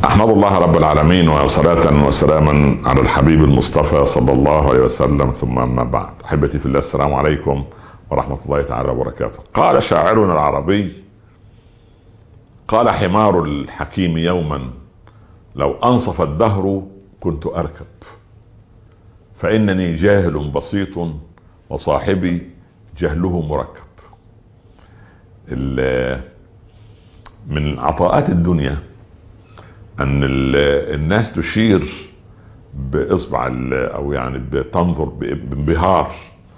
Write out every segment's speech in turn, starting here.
أحمد الله رب العالمين وصلاة وسلاما على الحبيب المصطفى صلى الله عليه وسلم، ثم أما بعد. أحبتي في الله، السلام عليكم ورحمة الله تعالى وبركاته. قال شاعرنا العربي: قال حمار الحكيم يوما: لو أنصف الدهر كنت أركب، فإنني جاهل بسيط وصاحبي جهله مركب. من عطاءات الدنيا ان الناس تشير باصبع او يعني بتنظر بانبهار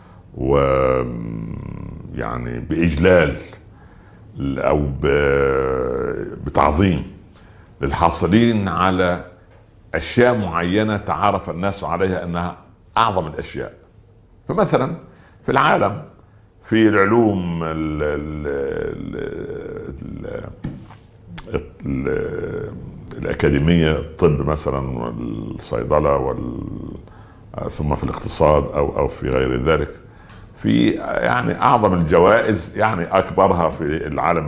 ويعني باجلال او بتعظيم للحاصلين على اشياء معينة تعارف الناس عليها انها اعظم الاشياء. فمثلا في العالم، في العلوم الأكاديمية، الطب مثلا والصيدلة ثم في الاقتصاد أو في غير ذلك، في يعني أعظم الجوائز، يعني أكبرها في العالم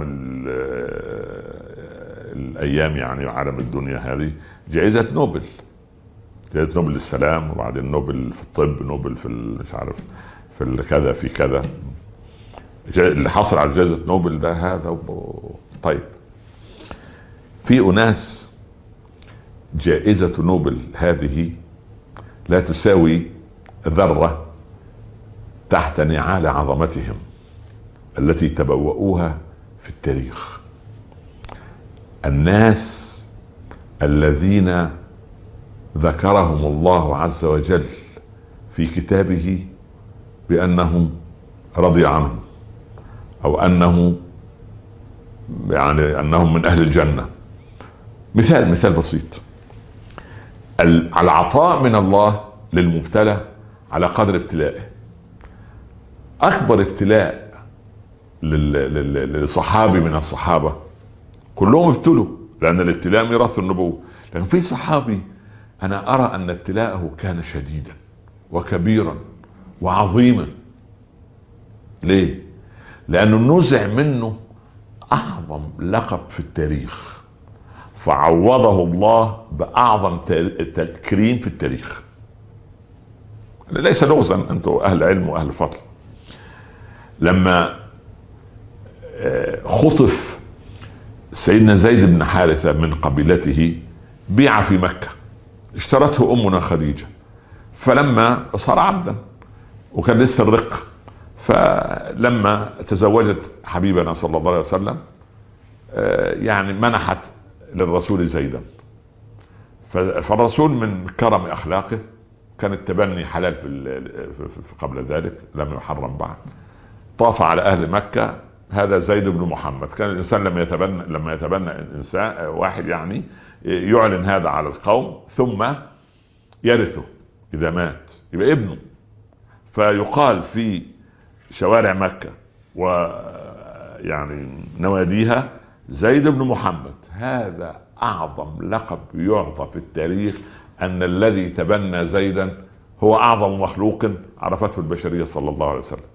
الأيام، يعني عالم الدنيا هذه جائزة نوبل. جائزة نوبل للسلام، وبعدين نوبل في الطب، نوبل في مش عارف في كذا في كذا. اللي حصل على جائزة نوبل ده هذا. طيب، في أناس جائزة نوبل هذه لا تساوي ذرة تحت نعال عظمتهم التي تبوؤوها في التاريخ. الناس الذين ذكرهم الله عز وجل في كتابه بأنه رضي عنهم، أو أنهم من أهل الجنة. مثال بسيط: العطاء من الله للمبتلى على قدر ابتلائه. أكبر ابتلاء لصحابي من الصحابة، كلهم ابتلوا لأن الابتلاء ميراث النبوة، لكن في صحابي أنا أرى أن ابتلاءه كان شديدا وكبيرا وعظيما. ليه؟ لأنه نزع منه أعظم لقب في التاريخ، فعوضه الله بأعظم تكريم في التاريخ. ليس لغزا، أنتم أهل علم وأهل فضل. لما خطف سيدنا زيد بن حارثة من قبيلته، بيع في مكة، اشترته أمنا خديجة، فلما صار عبدا وكان لسه الرق، فلما تزوجت حبيبنا صلى الله عليه وسلم يعني منحت للرسول زيدا. فالرسول من كرم اخلاقه كان التبني حلال في قبل ذلك، لم يحرم بعد. طاف على اهل مكة: هذا زيد بن محمد. كان الانسان لما يتبنى انسان واحد، يعني يعلن هذا على القوم ثم يرثه اذا مات، يبقى ابنه. فيقال في شوارع مكة ويعني نواديها: زيد بن محمد. هذا أعظم لقب يعطى في التاريخ، أن الذي تبنى زيدا هو أعظم مخلوق عرفته البشرية صلى الله عليه وسلم.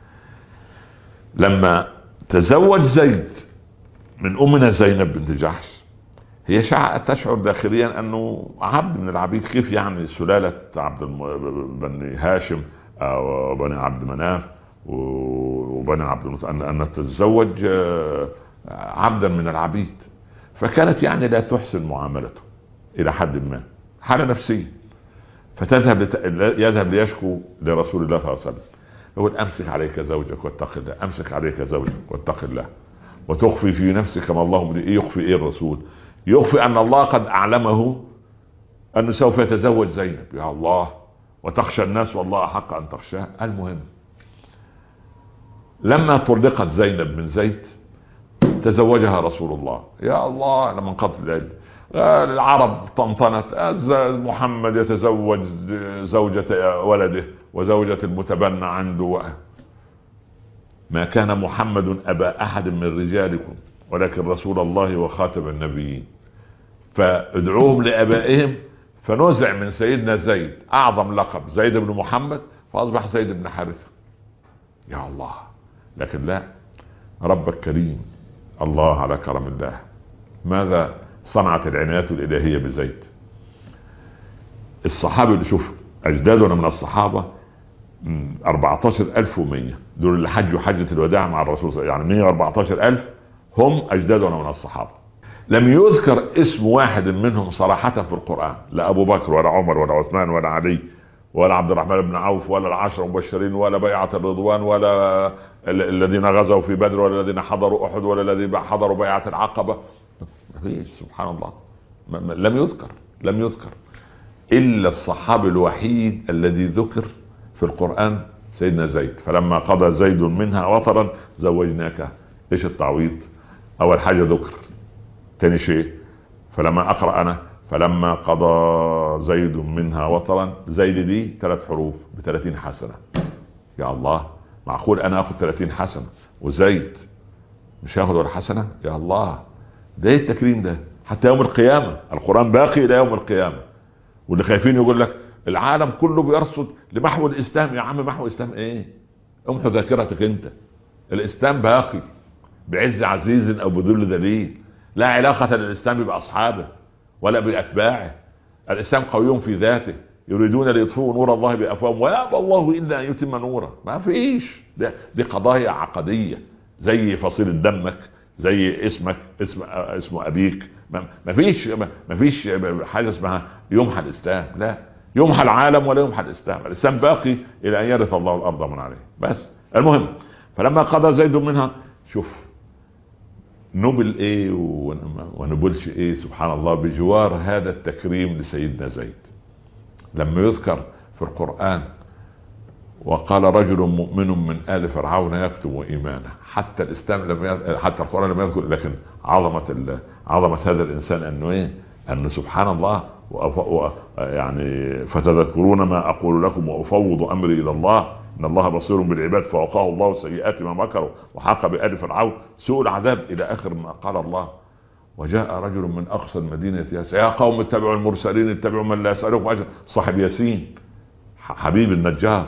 لما تزوج زيد من أمنا زينب بنت جحش، هي تشعر داخليا أنه عبد من العبيد. كيف يعني سلالة بني هاشم أو بني عبد مناف وبني عبد المطلب أن تتزوج عبدا من العبيد؟ فكانت يعني لا تحسن معاملته إلى حد ما، حالة نفسية. يذهب ليشكو لرسول الله صلى الله عليه وسلم، يقول: أمسك عليك زوجك واتق الله، أمسك عليك زوجك واتق الله، وتخفي في نفسك ما الله يخفي. إيه الرسول يخفي؟ أن الله قد أعلمه أنه سوف يتزوج زينب. يا الله، وتخشى الناس والله حق أن تخشاه. المهم، لما طلقت زينب من زيد تزوجها رسول الله. يا الله، لما انقضت العدة العرب طنطنت: محمد يتزوج زوجة ولده وزوجة المتبنى عنده. ما كان محمد أبا أحد من رجالكم ولكن رسول الله وخاتم النبيين. فادعوهم لآبائهم. فنزع من سيدنا زيد أعظم لقب زيد بن محمد، فأصبح زيد بن حارثة. يا الله! لكن لا، ربك كريم، الله على كرم الله. ماذا صنعت العنايات الالهيه بزيد. الصحابه اللي شوف اجدادنا من الصحابه 14,100 دول اللي حجوا حجه الوداع مع الرسول صلى الله عليه وسلم، يعني 114,000 هم اجدادنا من الصحابه. لم يذكر اسم واحد منهم صراحه في القران، لا ابو بكر ولا عمر ولا عثمان ولا علي ولا عبد الرحمن بن عوف ولا العشر المبشرين ولا بيعة الرضوان ولا الذين غزوا في بدر ولا الذين حضروا احد ولا الذين حضروا بيعة العقبة. سبحان الله، لم يذكر الا الصحابي الوحيد الذي ذكر في القرآن سيدنا زيد. فلما قضى زيد منها وطرا زوجناك. ايش التعويض؟ اول حاجة ذكر، تاني شيء فلما اقرأ انا فلما قضى زيد منها وطرا. زيد دي 3 حروف ب30 حسنة. يا الله، معقول انا اخذ 30 حسنة وزيد مش هاخد ولا حسنة؟ يا الله، ده ايه التكريم ده؟ حتى يوم القيامة القرآن باقي الى يوم القيامة. واللي خايفين يقول لك العالم كله بيرصد لمحو الاسلام. يا عم محو الاسلام ايه؟ امحو ذاكرتك انت. الاسلام باقي بعز عزيز او بذل ذليل. لا علاقة للاسلام باصحابه ولا باتباعه. الاسلام قوي في ذاته، يريدون ليطفئوا نور الله بافواههم ويأبى الله الا ان يتم نوره. ما فيش، دي قضايا عقدية زي فصيلة دمك، زي اسمك، اسم ابيك. ما فيش حاجة اسمها يمحى الاسلام. لا، يمحى العالم ولا يمحى الاسلام. الاسلام باقي الى ان يرث الله الارض من عليه. بس المهم فلما قضى زيد منها، شوف نبل ايه ونبلش ايه. سبحان الله، بجوار هذا التكريم لسيدنا زيد لما يذكر في القرآن وقال رجل مؤمن من آل فرعون يكتم إيمانه. حتى الإسلام حتى القرآن لم يذكر، لكن عظمة هذا الإنسان أنه إيه؟ أنه سبحان الله يعني فتذكرون ما أقول لكم وأفوض أمري إلى الله إن الله بصير بالعباد فوقاه الله سيئات ما مكروا وحاق بآل فرعون سوء العذاب إلى آخر ما قال الله. وجاء رجل من أقصى المدينة يا قوم اتبعوا المرسلين اتبعوا من لا يسألكم أجر. صاحب ياسين حبيب النجار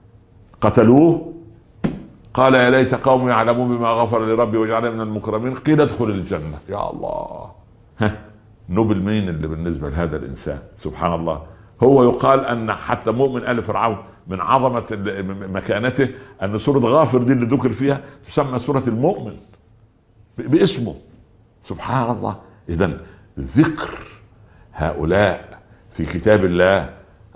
قتلوه، قال يا ليت قوم يعلمون بما غفر لربي وجعلني من المكرمين قيل ادخل الجنة. يا الله، نبل مين اللي بالنسبة لهذا الإنسان؟ سبحان الله. هو يقال أن حتى مؤمن آل فرعون من عظمة مكانته أن سورة غافر دي اللي ذكر فيها تسمى سورة المؤمن باسمه. سبحان الله. إذن ذكر هؤلاء في كتاب الله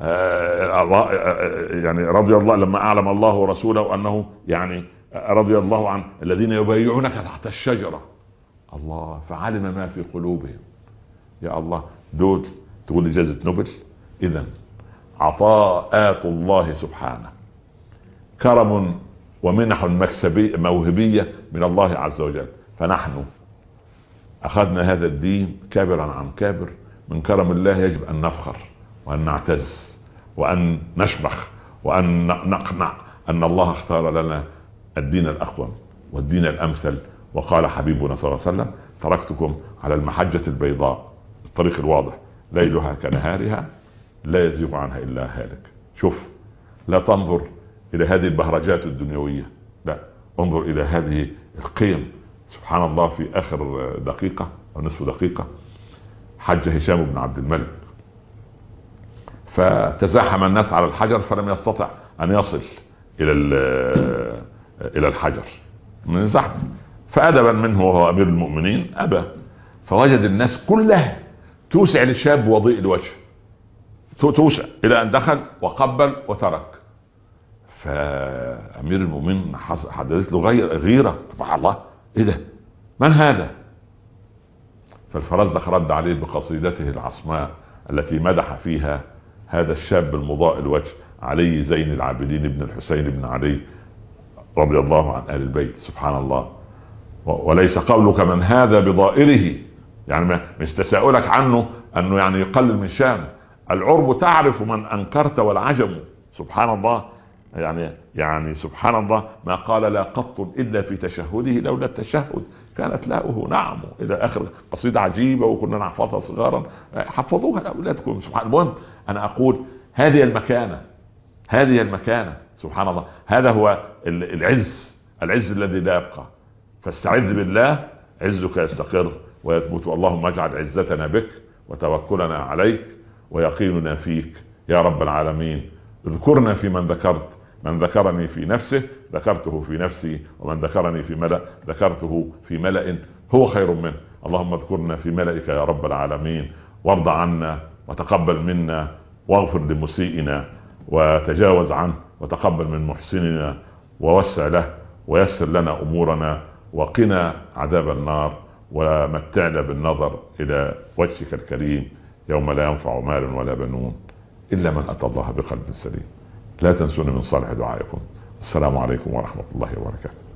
يعني رضي الله لما أعلم الله ورسوله أنه يعني رضي الله عن الذين يبايعونك تحت الشجرة. الله، فعلم ما في قلوبهم. يا الله، دول تقول لي جائزة نوبل؟ إذن عطاءات الله سبحانه كرم ومنح موهبية من الله عز وجل. فنحن أخذنا هذا الدين كابرا عن كابر من كرم الله. يجب أن نفخر وأن نعتز وأن نشمخ وأن نقنع أن الله اختار لنا الدين الأقوم والدين الأمثل. وقال حبيبنا صلى الله عليه وسلم تركتكم على المحجة البيضاء الطريق الواضح ليلها كنهارها لا يزيغ عنها إلا هالك. شوف، لا تنظر إلى هذه البهرجات الدنيوية، لا، انظر إلى هذه القيم. سبحان الله، في آخر دقيقة أو نصف دقيقة حج هشام بن عبد الملك، فتزاحم الناس على الحجر فلم يستطع أن يصل إلى الحجر من الزحمة. فأدبا منه وهو أمير المؤمنين أبى، فوجد الناس كلها توسع للشاب وضيء الوجه، توسع إلى أن دخل وقبل وترك. فأمير المؤمنين حدثت له غيرة. سبحان الله، إيه ده؟ من هذا؟ فالفرزدق رد عليه بقصيدته العصماء التي مدح فيها هذا الشاب المضاء الوجه علي زين العابدين بن الحسين بن علي رضي الله عن آل البيت. سبحان الله. وليس قولك من هذا بضائره، يعني مش تساؤلك عنه أنه يعني يقلل من شأنه. العرب تعرف من أنكرت والعجم. سبحان الله. يعني سبحان الله، ما قال لا قط إلا في تشهده لولا التشهد كانت لاؤه نعم إلى آخر قصيدة عجيبة وكنا نحفظها صغارا، حفظوها لأولادكم. سبحان الله. المهم أنا أقول هذه المكانة. سبحان الله. هذا هو العز الذي لا يبقى. فاستعذ بالله عزك يستقر ويثبت. اللهم اجعل عزتنا بك وتوكلنا عليك ويقيننا فيك يا رب العالمين. اذكرنا في من ذكرت، من ذكرني في نفسه ذكرته في نفسي، ومن ذكرني في ملأ ذكرته في ملأ هو خير منه. اللهم اذكرنا في ملئك يا رب العالمين، وارض عنا وتقبل منا، واغفر لمسيئنا وتجاوز عنه، وتقبل من محسننا ووسع له ويسر لنا امورنا، وقنا عذاب النار، ومتعنا بالنظر الى وجهك الكريم يوم لا ينفع مال ولا بنون الا من اتى الله بقلب سليم. لا تنسوني من صالح دعائكم. السلام عليكم ورحمة الله وبركاته.